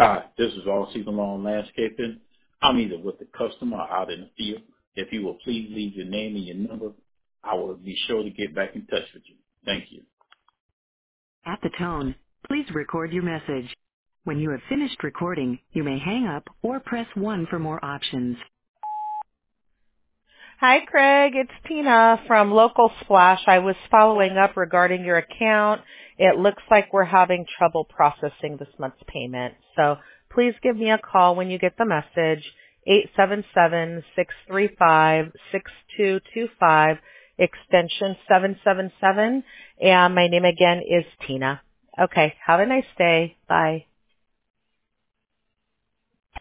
Hi, this is All Season Long Landscaping. I'm either with the customer or out in the field. If you will please leave your name and your number, I will be sure to get back in touch with you. Thank you. At the tone, please record your message. When you have finished recording, you may hang up or press 1 for more options. Hi, Craig. It's Tina from Local Splash. I was following up regarding your account. It looks like we're having trouble processing this month's payment. So please give me a call when you get the message, 877-635-6225, extension 777. And my name again is Tina. Okay. Have a nice day. Bye.